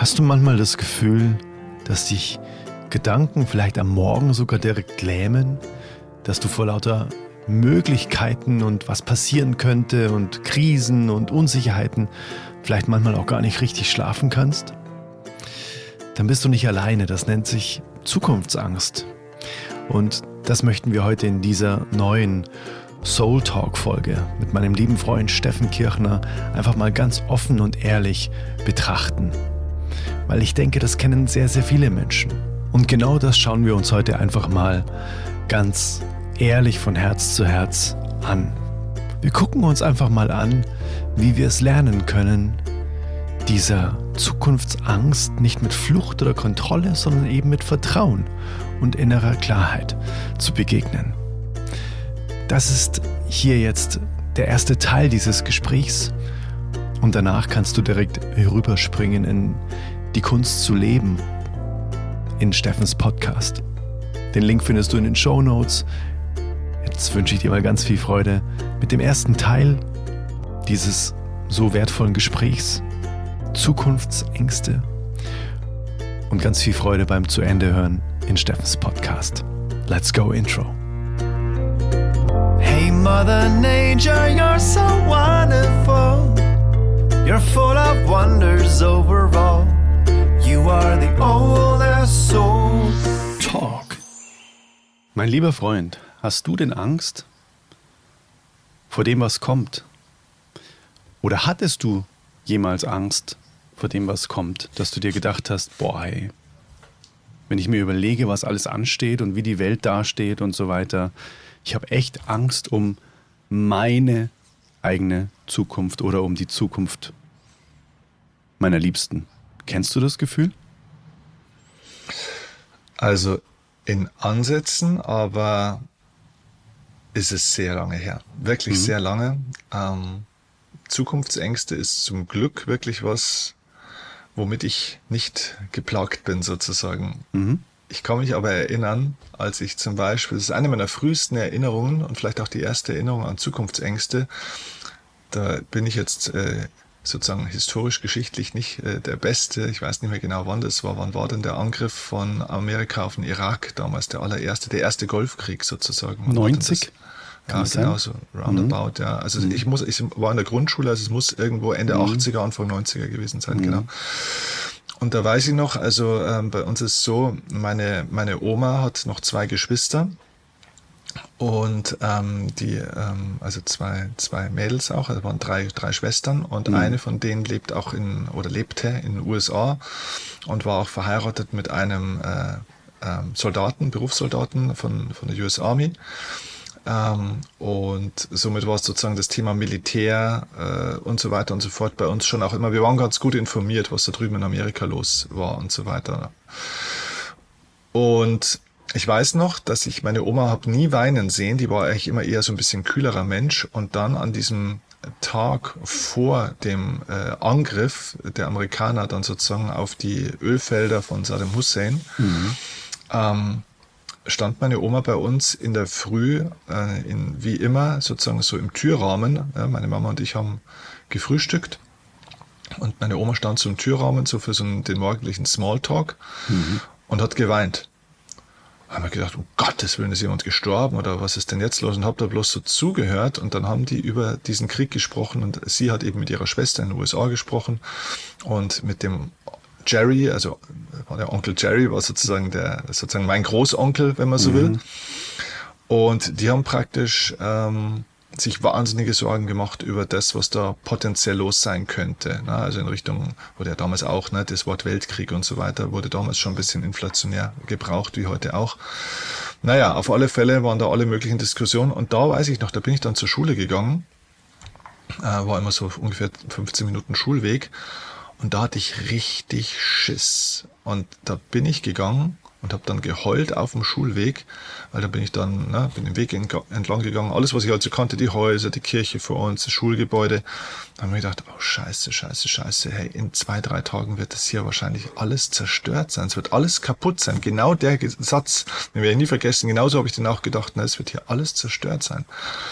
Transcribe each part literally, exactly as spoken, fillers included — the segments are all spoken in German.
Hast du manchmal das Gefühl, dass dich Gedanken vielleicht am Morgen sogar direkt lähmen, dass du vor lauter Möglichkeiten und was passieren könnte und Krisen und Unsicherheiten vielleicht manchmal auch gar nicht richtig schlafen kannst? Dann bist du nicht alleine, das nennt sich Zukunftsangst. Und das möchten wir heute in dieser neuen Soul Talk Folge mit meinem lieben Freund Steffen Kirchner einfach mal ganz offen und ehrlich betrachten. Weil ich denke, das kennen sehr, sehr viele Menschen. Und genau das schauen wir uns heute einfach mal ganz ehrlich von Herz zu Herz an. Wir gucken uns einfach mal an, wie wir es lernen können, dieser Zukunftsangst nicht mit Flucht oder Kontrolle, sondern eben mit Vertrauen und innerer Klarheit zu begegnen. Das ist hier jetzt der erste Teil dieses Gesprächs und danach kannst du direkt rüberspringen in die Kunst zu leben in Steffens Podcast. Den Link findest du in den Shownotes. Jetzt wünsche ich dir mal ganz viel Freude mit dem ersten Teil dieses so wertvollen Gesprächs. Zukunftsängste und ganz viel Freude beim zu Ende hören in Steffens Podcast. Let's go Intro. Hey Mother Nature, you're so wonderful. You're full of wonders overall. You are the oldest soul. Talk. Mein lieber Freund, hast du denn Angst vor dem, was kommt? Oder hattest du jemals Angst vor dem, was kommt, dass du dir gedacht hast, boah, hey, wenn ich mir überlege, was alles ansteht und wie die Welt dasteht und so weiter, ich habe echt Angst um meine eigene Zukunft oder um die Zukunft meiner Liebsten. Kennst du das Gefühl? Also in Ansätzen, aber ist es sehr lange her. Wirklich mhm. sehr lange. Ähm, Zukunftsängste ist zum Glück wirklich was, womit ich nicht geplagt bin sozusagen. Mhm. Ich kann mich aber erinnern, als ich zum Beispiel, das ist eine meiner frühesten Erinnerungen und vielleicht auch die erste Erinnerung an Zukunftsängste, da bin ich jetzt äh, sozusagen historisch-geschichtlich nicht äh, der Beste. Ich weiß nicht mehr genau, wann das war. Wann war denn der Angriff von Amerika auf den Irak damals, der allererste, der erste Golfkrieg sozusagen? Wann neunzig? Ja, genau so, roundabout, mhm. ja. Also mhm. ich muss, ich war in der Grundschule, also es muss irgendwo Ende mhm. achtziger, Anfang neunziger gewesen sein, mhm. genau. Und da weiß ich noch, also ähm, bei uns ist so, meine, meine Oma hat noch zwei Geschwister und ähm, die, ähm, also zwei, zwei Mädels auch, also waren drei, drei Schwestern und mhm. eine von denen lebt auch in, oder lebte in den U S A und war auch verheiratet mit einem äh, ähm, Soldaten, Berufssoldaten von, von der U S Army. Ähm, und somit war es sozusagen das Thema Militär äh, und so weiter und so fort bei uns schon auch immer. Wir waren ganz gut informiert, was da drüben in Amerika los war und so weiter. Und ich weiß noch, dass ich meine Oma habe nie weinen sehen. Die war eigentlich immer eher so ein bisschen kühlerer Mensch. Und dann an diesem Tag vor dem äh, Angriff der Amerikaner dann sozusagen auf die Ölfelder von Saddam Hussein, mhm. ähm, stand meine Oma bei uns in der Früh, äh, in, wie immer, sozusagen so im Türrahmen. Ja, meine Mama und ich haben gefrühstückt und meine Oma stand so im Türrahmen, so für so einen, den morgendlichen Smalltalk mhm. und hat geweint. Da haben wir gedacht, um Gottes Willen, ist jemand gestorben oder was ist denn jetzt los? Und habe da bloß so zugehört und dann haben die über diesen Krieg gesprochen und sie hat eben mit ihrer Schwester in den U S A gesprochen und mit dem Jerry, also der Onkel Jerry war sozusagen der, sozusagen mein Großonkel, wenn man so mhm. will. Und die haben praktisch ähm, sich wahnsinnige Sorgen gemacht über das, was da potenziell los sein könnte. Ne? Also in Richtung, wurde ja damals auch, ne, das Wort Weltkrieg und so weiter, wurde damals schon ein bisschen inflationär gebraucht, wie heute auch. Naja, auf alle Fälle waren da alle möglichen Diskussionen. Und da weiß ich noch, da bin ich dann zur Schule gegangen, äh, war immer so ungefähr fünfzehn Minuten Schulweg. Und da hatte ich richtig Schiss. Und da bin ich gegangen und habe dann geheult auf dem Schulweg, weil da bin ich dann, ne, bin den Weg entlang gegangen. Alles, was ich also kannte, die Häuser, die Kirche vor uns, das Schulgebäude. Da habe ich gedacht, oh scheiße, scheiße, scheiße. Hey, in zwei, drei Tagen wird das hier wahrscheinlich alles zerstört sein. Es wird alles kaputt sein. Genau der Satz, den werde ich nie vergessen. Genauso habe ich dann auch gedacht, ne, es wird hier alles zerstört sein.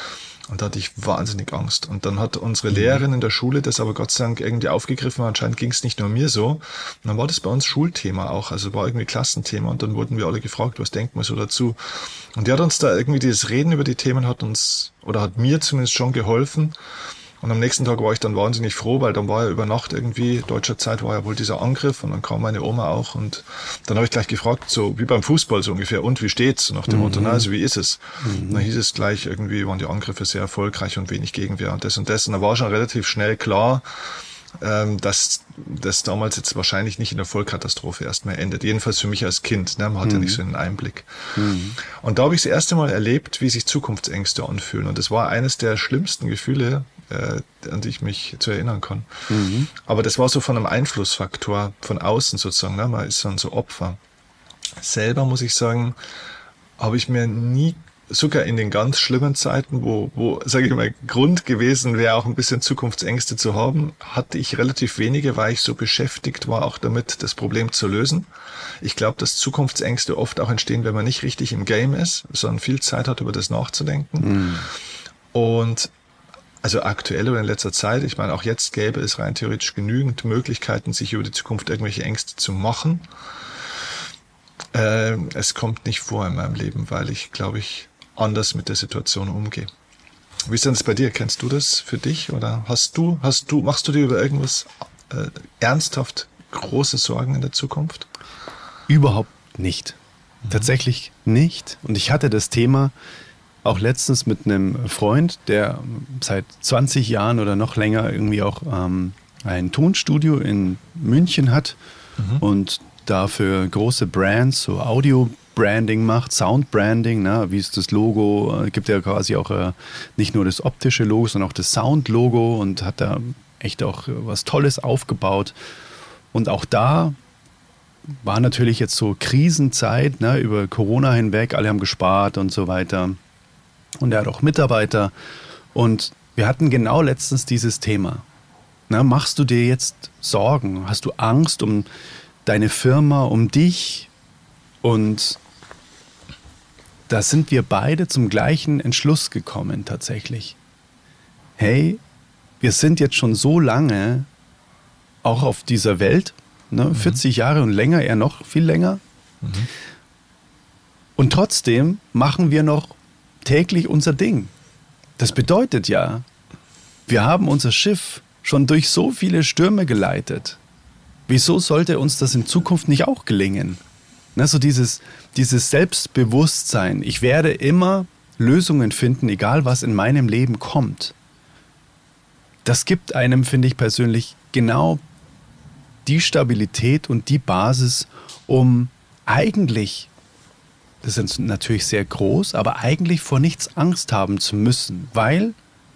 Und da hatte ich wahnsinnig Angst. Und dann hat unsere Lehrerin in der Schule das aber Gott sei Dank irgendwie aufgegriffen. Anscheinend ging es nicht nur mir so. Und dann war das bei uns Schulthema auch. Also war irgendwie Klassenthema. Und dann wurden wir alle gefragt, was denkt man so dazu? Und die hat uns da irgendwie dieses Reden über die Themen hat uns, oder hat mir zumindest schon geholfen. Und am nächsten Tag war ich dann wahnsinnig froh, weil dann war ja über Nacht irgendwie, deutscher Zeit war ja wohl dieser Angriff und dann kam meine Oma auch und dann habe ich gleich gefragt, so wie beim Fußball so ungefähr, und wie steht's? Nach dem mhm. Motto, na, also wie ist es? Mhm. Und dann hieß es gleich, irgendwie waren die Angriffe sehr erfolgreich und wenig Gegenwehr und das und das. Und da war schon relativ schnell klar, ähm, dass das damals jetzt wahrscheinlich nicht in der Vollkatastrophe erstmal endet. Jedenfalls für mich als Kind, ne? Man hat mhm. ja nicht so einen Einblick. Mhm. Und da habe ich das erste Mal erlebt, wie sich Zukunftsängste anfühlen. Und das war eines der schlimmsten Gefühle, äh, an die ich mich zu erinnern kann. Mhm. Aber das war so von einem Einflussfaktor von außen sozusagen. Ne? Man ist dann so Opfer. Selber muss ich sagen, habe ich mir nie, sogar in den ganz schlimmen Zeiten, wo, wo sage ich mal, Grund gewesen wäre, auch ein bisschen Zukunftsängste zu haben, hatte ich relativ wenige, weil ich so beschäftigt war, auch damit, das Problem zu lösen. Ich glaube, dass Zukunftsängste oft auch entstehen, wenn man nicht richtig im Game ist, sondern viel Zeit hat, über das nachzudenken. Mhm. Und also aktuell oder in letzter Zeit, ich meine, auch jetzt gäbe es rein theoretisch genügend Möglichkeiten, sich über die Zukunft irgendwelche Ängste zu machen. Äh, es kommt nicht vor in meinem Leben, weil ich, glaube ich, anders mit der Situation umgehe. Wie ist denn das bei dir? Kennst du das für dich? Oder hast du, hast du, machst du dir über irgendwas äh, ernsthaft große Sorgen in der Zukunft? Überhaupt nicht. Mhm. Tatsächlich nicht. Und ich hatte das Thema auch letztens mit einem Freund, der seit zwanzig Jahren oder noch länger irgendwie auch ähm, ein Tonstudio in München hat mhm. und dafür große Brands, so Audio-Branding macht, Sound-Branding, ne, wie ist das Logo, gibt ja quasi auch äh, nicht nur das optische Logo, sondern auch das Sound-Logo und hat da echt auch was Tolles aufgebaut. Und auch da war natürlich jetzt so Krisenzeit, ne, über Corona hinweg, alle haben gespart und so weiter. Und er hat auch Mitarbeiter. Und wir hatten genau letztens dieses Thema. Na, machst du dir jetzt Sorgen? Hast du Angst um deine Firma, um dich? Und da sind wir beide zum gleichen Entschluss gekommen tatsächlich. Hey, wir sind jetzt schon so lange auch auf dieser Welt, ne, mhm. vierzig Jahre und länger, eher noch viel länger. Mhm. Und trotzdem machen wir noch täglich unser Ding. Das bedeutet ja, wir haben unser Schiff schon durch so viele Stürme geleitet. Wieso sollte uns das in Zukunft nicht auch gelingen? Ne, so dieses, dieses Selbstbewusstsein. Ich werde immer Lösungen finden, egal was in meinem Leben kommt. Das gibt einem, finde ich persönlich, genau die Stabilität und die Basis, um eigentlich, das ist natürlich sehr groß, aber eigentlich vor nichts Angst haben zu müssen, weil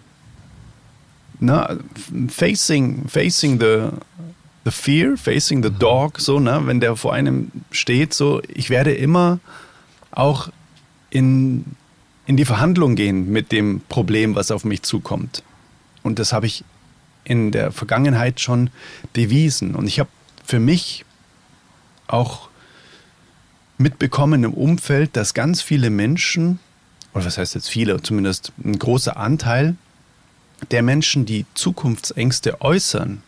na, facing, facing the, the fear, facing the dog, so, ne, wenn der vor einem steht, so, ich werde immer auch in, in die Verhandlung gehen mit dem Problem, was auf mich zukommt. Und das habe ich in der Vergangenheit schon bewiesen. Und ich habe für mich auch mitbekommen im Umfeld, dass ganz viele Menschen, oder was heißt jetzt viele, zumindest ein großer Anteil der Menschen, die Zukunftsängste äußern,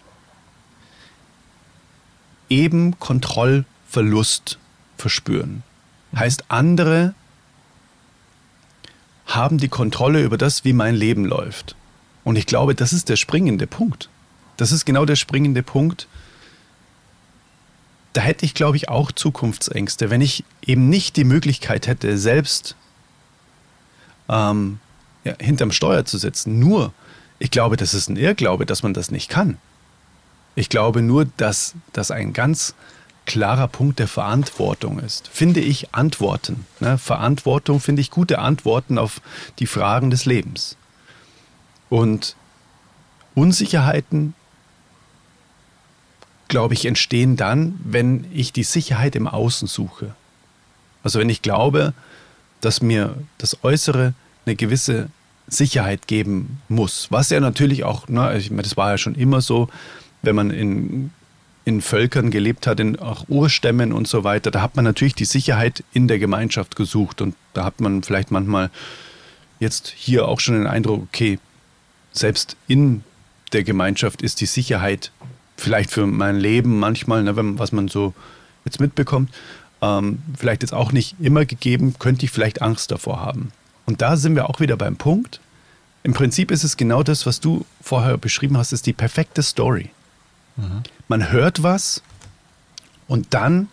eben Kontrollverlust verspüren. Heißt, andere haben die Kontrolle über das, wie mein Leben läuft. Und ich glaube, das ist der springende Punkt. Das ist genau der springende Punkt. Da hätte ich, glaube ich, auch Zukunftsängste, wenn ich eben nicht die Möglichkeit hätte, selbst ähm, ja, hinterm Steuer zu sitzen. Nur, ich glaube, das ist ein Irrglaube, dass man das nicht kann. Ich glaube nur, dass das ein ganz klarer Punkt der Verantwortung ist. Finde ich Antworten. Ne? Verantwortung finde ich gute Antworten auf die Fragen des Lebens. Und Unsicherheiten, glaube ich, entstehen dann, wenn ich die Sicherheit im Außen suche. Also wenn ich glaube, dass mir das Äußere eine gewisse Sicherheit geben muss. Was ja natürlich auch, ne, ich meine, das war ja schon immer so, wenn man in, in Völkern gelebt hat, in auch Urstämmen und so weiter, da hat man natürlich die Sicherheit in der Gemeinschaft gesucht und da hat man vielleicht manchmal jetzt hier auch schon den Eindruck, okay, selbst in der Gemeinschaft ist die Sicherheit vielleicht für mein Leben manchmal, ne, wenn, was man so jetzt mitbekommt, ähm, vielleicht jetzt auch nicht immer gegeben, könnte ich vielleicht Angst davor haben. Und da sind wir auch wieder beim Punkt. Im Prinzip ist es genau das, was du vorher beschrieben hast, ist die perfekte Story. Mhm. Man hört was und dann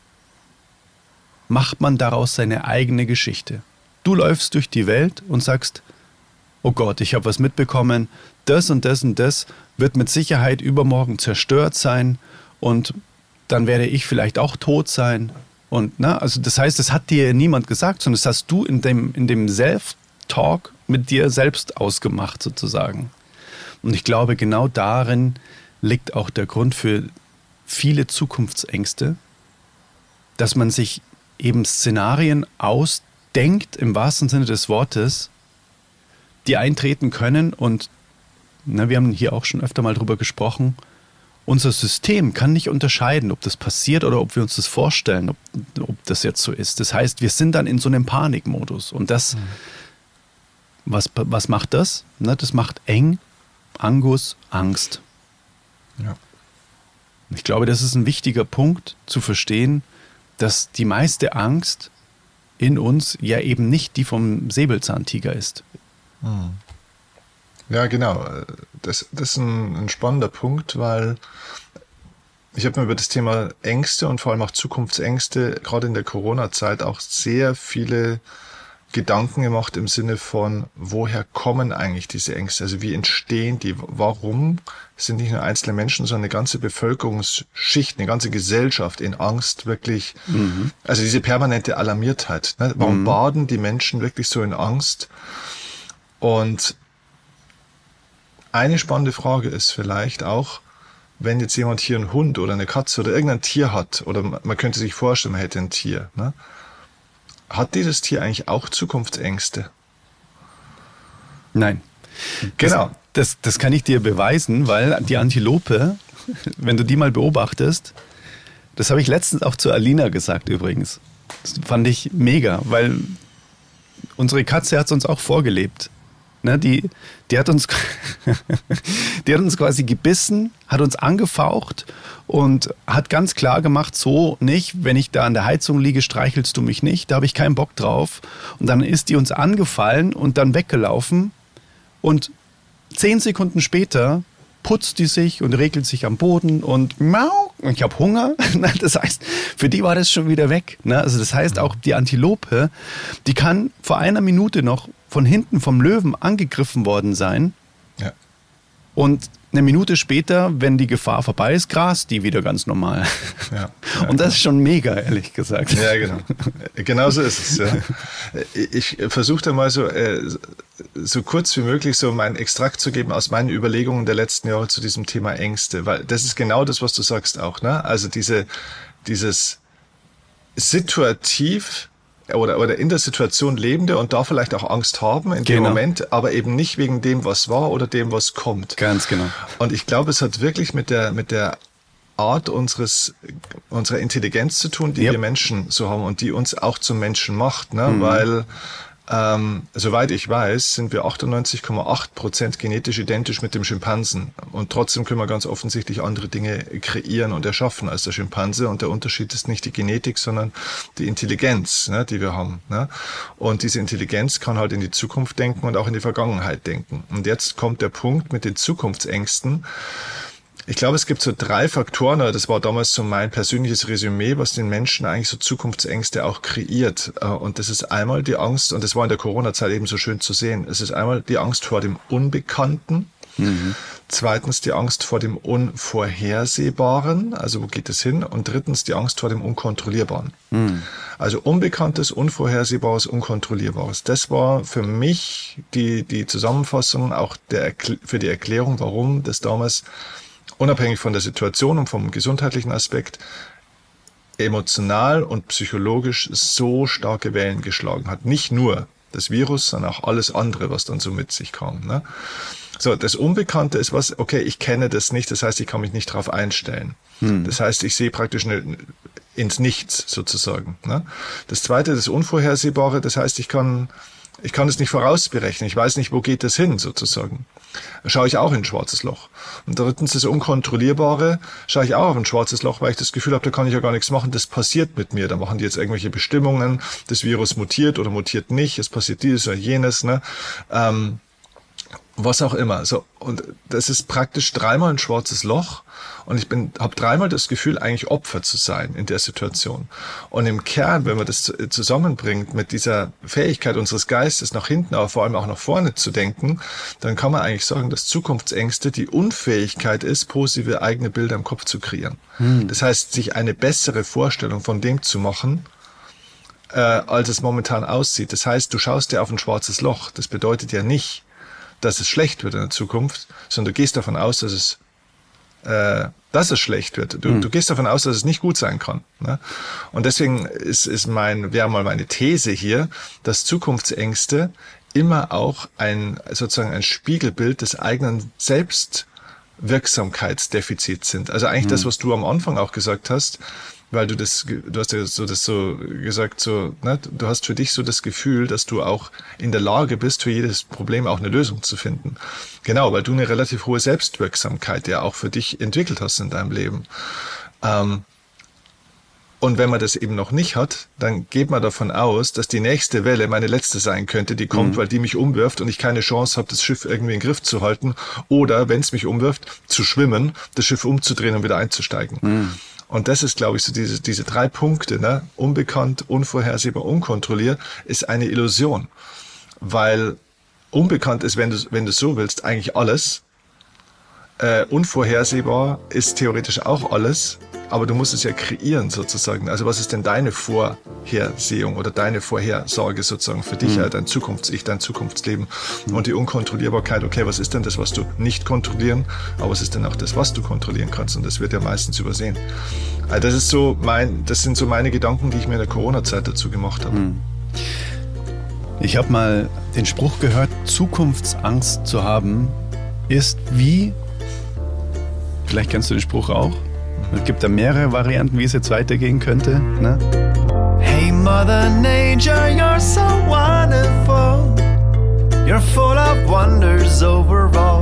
macht man daraus seine eigene Geschichte. Du läufst durch die Welt und sagst, oh Gott, ich habe was mitbekommen, das und das und das wird mit Sicherheit übermorgen zerstört sein und dann werde ich vielleicht auch tot sein. Und, na, also das heißt, das hat dir niemand gesagt, sondern das hast du in dem, in dem Self-Talk mit dir selbst ausgemacht sozusagen. Und ich glaube, genau darin liegt auch der Grund für viele Zukunftsängste, dass man sich eben Szenarien ausdenkt, im wahrsten Sinne des Wortes, die eintreten können. Und na, wir haben hier auch schon öfter mal drüber gesprochen, unser System kann nicht unterscheiden, ob das passiert oder ob wir uns das vorstellen, ob, ob das jetzt so ist. Das heißt, wir sind dann in so einem Panikmodus. Und das, mhm. was, was macht das? Na, das macht eng, Angus, Angst. Ja. Ich glaube, das ist ein wichtiger Punkt zu verstehen, dass die meiste Angst in uns ja eben nicht die vom Säbelzahntiger ist. Mhm. Ja, genau. Das, das ist ein, ein spannender Punkt, weil ich habe mir über das Thema Ängste und vor allem auch Zukunftsängste gerade in der Corona-Zeit auch sehr viele Gedanken gemacht im Sinne von, woher kommen eigentlich diese Ängste? Also wie entstehen die? Warum sind nicht nur einzelne Menschen, sondern eine ganze Bevölkerungsschicht, eine ganze Gesellschaft in Angst wirklich, mhm. also diese permanente Alarmiertheit. Ne? Warum mhm. baden die Menschen wirklich so in Angst? Und eine spannende Frage ist vielleicht auch, wenn jetzt jemand hier einen Hund oder eine Katze oder irgendein Tier hat, oder man könnte sich vorstellen, man hätte ein Tier, ne? Hat dieses Tier eigentlich auch Zukunftsängste? Nein. Genau. Das, das, das kann ich dir beweisen, weil die Antilope, wenn du die mal beobachtest, das habe ich letztens auch zu Alina gesagt übrigens. Das fand ich mega, weil unsere Katze hat es uns auch vorgelebt. Ne, die, die, hat uns, die hat uns quasi gebissen, hat uns angefaucht und hat ganz klar gemacht, so nicht, wenn ich da an der Heizung liege, streichelst du mich nicht, da habe ich keinen Bock drauf. Und dann ist die uns angefallen und dann weggelaufen und zehn Sekunden später putzt die sich und regelt sich am Boden und mau, ich habe Hunger. Das heißt, für die war das schon wieder weg. Also das heißt, auch die Antilope, die kann vor einer Minute noch von hinten vom Löwen angegriffen worden sein. Ja. Und eine Minute später, wenn die Gefahr vorbei ist, grast die wieder ganz normal. Ja, ja, und das ist schon mega, ehrlich gesagt. Ja, genau. Genau so ist es. Ja. Ich versuche da mal so, so kurz wie möglich so meinen Extrakt zu geben aus meinen Überlegungen der letzten Jahre zu diesem Thema Ängste, weil das ist genau das, was du sagst auch, ne? Also diese, dieses situativ oder, oder in der Situation Lebende und da vielleicht auch Angst haben in dem genau. Moment, aber eben nicht wegen dem, was war oder dem, was kommt. Ganz genau. Und ich glaube, es hat wirklich mit der, mit der Art unseres, unserer Intelligenz zu tun, die yep. wir Menschen so haben und die uns auch zum Menschen macht, ne? Mhm. Weil, ähm, soweit ich weiß, sind wir achtundneunzig Komma acht Prozent genetisch identisch mit dem Schimpansen. Und trotzdem können wir ganz offensichtlich andere Dinge kreieren und erschaffen als der Schimpanse. Und der Unterschied ist nicht die Genetik, sondern die Intelligenz, ne, die wir haben. Ne? Und diese Intelligenz kann halt in die Zukunft denken und auch in die Vergangenheit denken. Und jetzt kommt der Punkt mit den Zukunftsängsten. Ich glaube, es gibt so drei Faktoren, das war damals so mein persönliches Resümee, was den Menschen eigentlich so Zukunftsängste auch kreiert. Und das ist einmal die Angst, und das war in der Corona-Zeit eben so schön zu sehen, es ist einmal die Angst vor dem Unbekannten, mhm. zweitens die Angst vor dem Unvorhersehbaren, also wo geht es hin, und drittens die Angst vor dem Unkontrollierbaren. Mhm. Also Unbekanntes, Unvorhersehbares, Unkontrollierbares. Das war für mich die, die Zusammenfassung, auch der, für die Erklärung, warum das damals unabhängig von der Situation und vom gesundheitlichen Aspekt emotional und psychologisch so starke Wellen geschlagen hat. Nicht nur das Virus, sondern auch alles andere, was dann so mit sich kam. Ne? So, das Unbekannte ist was, okay, ich kenne das nicht, das heißt, ich kann mich nicht darauf einstellen. Hm. Das heißt, ich sehe praktisch eine, ins Nichts sozusagen. Ne? Das Zweite, das Unvorhersehbare, das heißt, ich kann Ich kann es nicht vorausberechnen. Ich weiß nicht, wo geht das hin, sozusagen. Da schaue ich auch in ein schwarzes Loch. Und drittens, das Unkontrollierbare, schaue ich auch auf ein schwarzes Loch, weil ich das Gefühl habe, da kann ich ja gar nichts machen. Das passiert mit mir. Da machen die jetzt irgendwelche Bestimmungen. Das Virus mutiert oder mutiert nicht. Es passiert dieses oder jenes, ne? Ähm, was auch immer. So, und das ist praktisch dreimal ein schwarzes Loch. Und ich bin, habe dreimal das Gefühl, eigentlich Opfer zu sein in der Situation. Und im Kern, wenn man das zusammenbringt mit dieser Fähigkeit unseres Geistes nach hinten, aber vor allem auch nach vorne zu denken, dann kann man eigentlich sagen, dass Zukunftsängste die Unfähigkeit ist, positive eigene Bilder im Kopf zu kreieren. Hm. Das heißt, sich eine bessere Vorstellung von dem zu machen, äh, als es momentan aussieht. Das heißt, du schaust dir auf ein schwarzes Loch. Das bedeutet ja nicht, dass es schlecht wird in der Zukunft, sondern du gehst davon aus, dass es äh, dass es schlecht wird. Du, mhm. du gehst davon aus, dass es nicht gut sein kann. Ne? Und deswegen ist, ist mein, wäre mal meine These hier, dass Zukunftsängste immer auch ein, sozusagen ein Spiegelbild des eigenen Selbstwirksamkeitsdefizits sind. Also eigentlich mhm. das, was du am Anfang auch gesagt hast, weil du das, du hast ja so das so gesagt, so, ne, du hast für dich so das Gefühl, dass du auch in der Lage bist, für jedes Problem auch eine Lösung zu finden. Genau, weil du eine relativ hohe Selbstwirksamkeit ja auch für dich entwickelt hast in deinem Leben. Ähm, und wenn man das eben noch nicht hat, dann geht man davon aus, dass die nächste Welle meine letzte sein könnte, die kommt, mhm. weil die mich umwirft und ich keine Chance habe, das Schiff irgendwie in den Griff zu halten oder, wenn es mich umwirft, zu schwimmen, das Schiff umzudrehen und wieder einzusteigen. Mhm. Und das ist, glaube ich, so diese, diese drei Punkte, ne? Unbekannt, unvorhersehbar, unkontrolliert, ist eine Illusion. Weil unbekannt ist, wenn du, wenn du so willst, eigentlich alles. Äh, unvorhersehbar ist theoretisch auch alles, aber du musst es ja kreieren sozusagen. Also was ist denn deine Vorhersehung oder deine Vorhersage sozusagen für dich, mhm. dein Zukunfts-Ich, dein Zukunftsleben mhm. und die Unkontrollierbarkeit. Okay, was ist denn das, was du nicht kontrollieren, aber was ist denn auch das, was du kontrollieren kannst? Und das wird ja meistens übersehen. Also das ist so mein, das sind so meine Gedanken, die ich mir in der Corona-Zeit dazu gemacht habe. Mhm. Ich habe mal den Spruch gehört, Zukunftsangst zu haben ist wie, vielleicht kennst du den Spruch auch, es gibt da mehrere Varianten, wie es jetzt weitergehen könnte. Ne? Hey Mother Nature, you're so wonderful. You're full of wonders overall.